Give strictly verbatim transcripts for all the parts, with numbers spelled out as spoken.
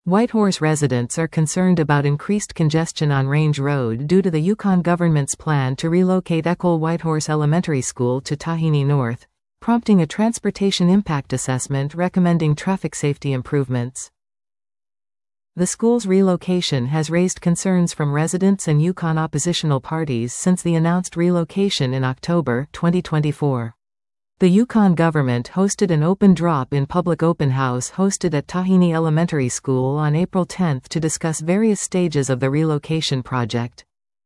Whitehorse residents are concerned about increased congestion on Range Road due to the Yukon government's plan to relocate Ecole Whitehorse Elementary School to Tahini North, prompting a transportation impact assessment recommending traffic safety improvements. The school's relocation has raised concerns from residents and Yukon oppositional parties since the announced relocation in October twenty twenty-four. The Yukon government hosted an open drop-in public open house hosted at Tahini Elementary School on April tenth to discuss various stages of the relocation project.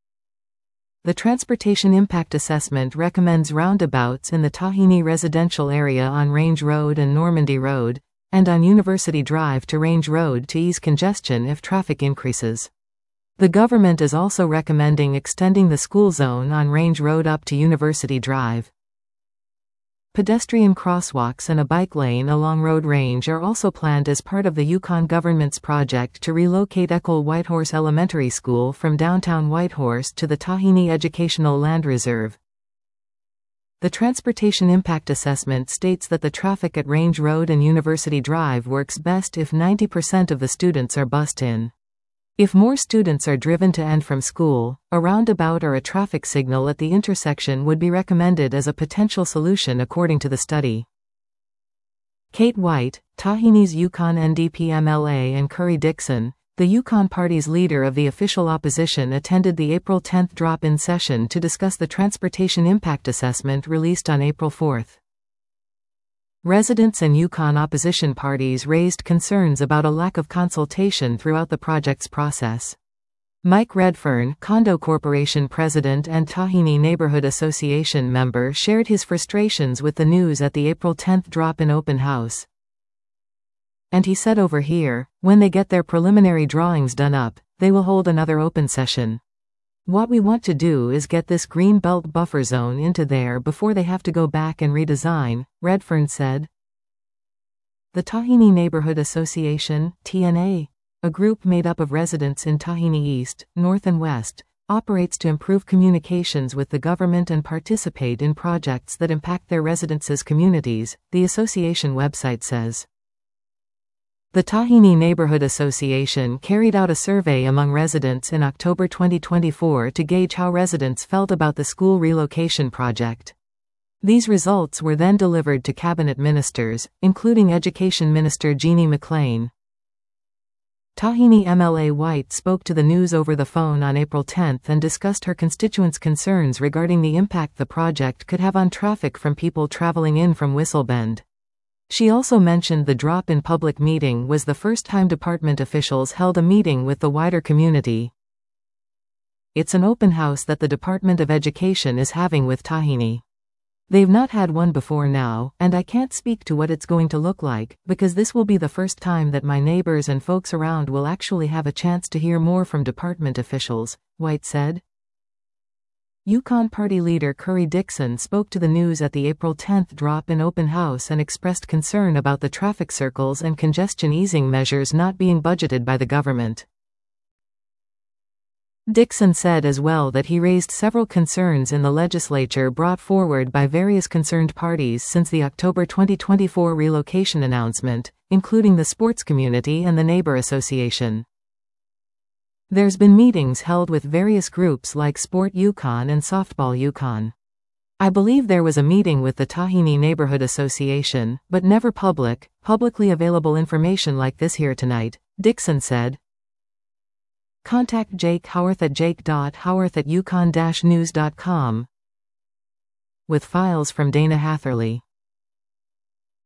The Transportation Impact Assessment recommends roundabouts in the Tahini residential area on Range Road and Normandy Road, and on University Drive to Range Road to ease congestion if traffic increases. The government is also recommending extending the school zone on Range Road up to University Drive. Pedestrian crosswalks and a bike lane along Road Range are also planned as part of the Yukon government's project to relocate Ecole Whitehorse Elementary School from downtown Whitehorse to the Tahini Educational Land Reserve. The Transportation Impact Assessment states that the traffic at Range Road and University Drive works best if ninety percent of the students are bused in. If more students are driven to and from school, a roundabout or a traffic signal at the intersection would be recommended as a potential solution according to the study. Kate White, Tahini's Yukon N D P M L A, and Curry Dixon, the Yukon Party's leader of the official opposition, attended the April tenth drop-in session to discuss the Transportation Impact Assessment released on April fourth. Residents and Yukon opposition parties raised concerns about a lack of consultation throughout the project's process. Mike Redfern, Condo Corporation president and Tahini Neighborhood Association member, shared his frustrations with the news at the April tenth drop-in open house. And he said over here, when they get their preliminary drawings done up, they will hold another open session. What we want to do is get this green belt buffer zone into there before they have to go back and redesign, Redfern said. The Tahini Neighborhood Association, T N A, a group made up of residents in Tahini East, North and West, operates to improve communications with the government and participate in projects that impact their residents' communities, the association website says. The Tahini Neighborhood Association carried out a survey among residents in October twenty twenty-four to gauge how residents felt about the school relocation project. These results were then delivered to cabinet ministers, including Education Minister Jeannie McLean. Tahini M L A White spoke to the news over the phone on April tenth and discussed her constituents' concerns regarding the impact the project could have on traffic from people traveling in from Whistlebend. She also mentioned the drop-in public meeting was the first time department officials held a meeting with the wider community. It's an open house that the Department of Education is having with Tahini. They've not had one before now, and I can't speak to what it's going to look like, because this will be the first time that my neighbors and folks around will actually have a chance to hear more from department officials, White said. Yukon Party leader Curry Dixon spoke to the news at the April tenth drop-in open house and expressed concern about the traffic circles and congestion easing measures not being budgeted by the government. Dixon said as well that he raised several concerns in the legislature brought forward by various concerned parties since the October twenty twenty-four relocation announcement, including the sports community and the Neighbor Association. There's been meetings held with various groups like Sport Yukon and Softball Yukon. I believe there was a meeting with the Tahini Neighborhood Association, but never public, publicly available information like this here tonight, Dixon said. Contact Jake Howarth at jake dot howarth at yukon dash news dot com with files from Dana Hatherley.